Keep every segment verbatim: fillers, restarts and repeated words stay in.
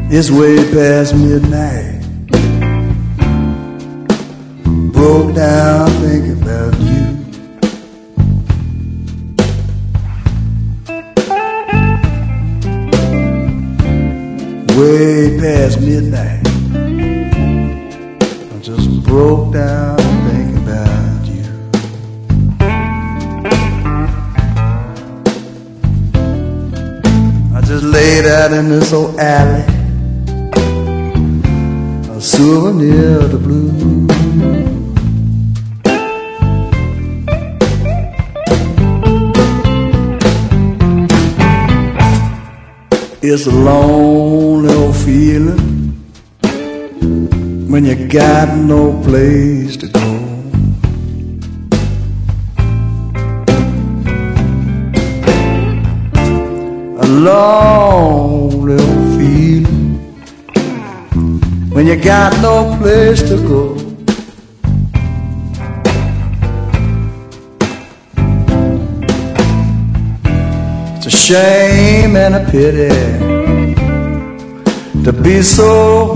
It's way past midnight. Broke down thinking about you. Way past midnight, I just broke down thinking about you. I just laid out in this old alley, a souvenir of the blues. It's a lonely old feeling when you got no place to go. A lonely old feeling when you got no place to go. It's a shame and a pity to be so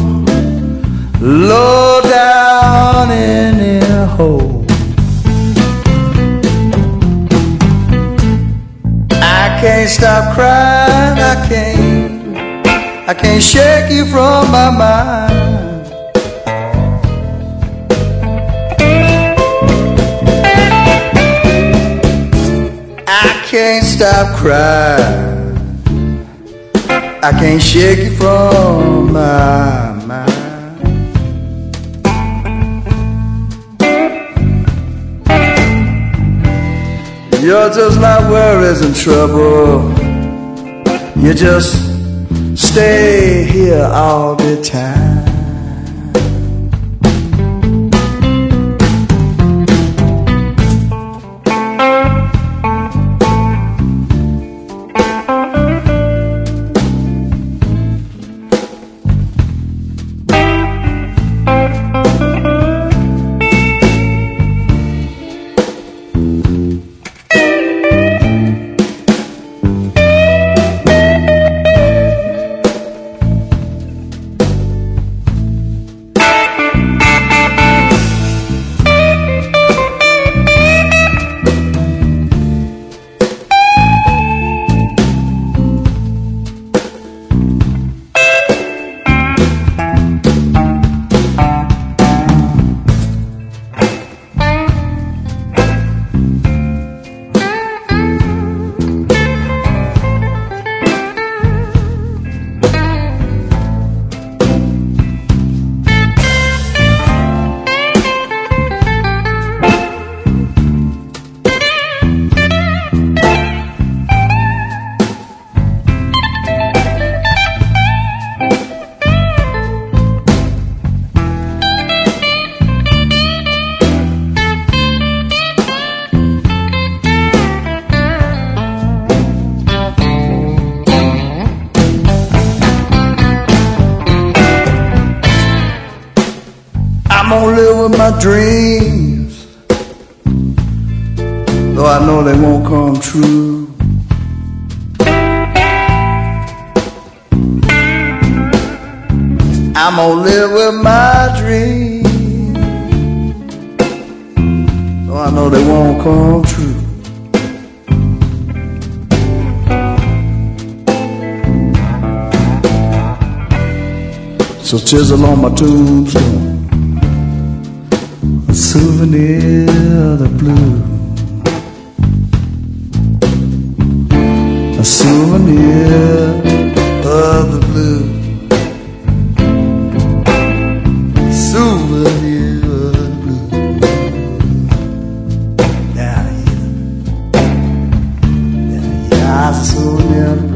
low down in a hole. I can't stop crying, I can't, I can't shake you from my mind. I can't stop crying, I can't shake you from my mind. You're just like worries and trouble. You just stay here all the time. I'm gonna live with my dreams, though I know they won't come true. I'm gonna live with my dreams, though I know they won't come true. So chisel on my tombstone a souvenir of the blue, a souvenir of the blue, souvenir of the blue. Down here, down here, I was a souvenir of the blue.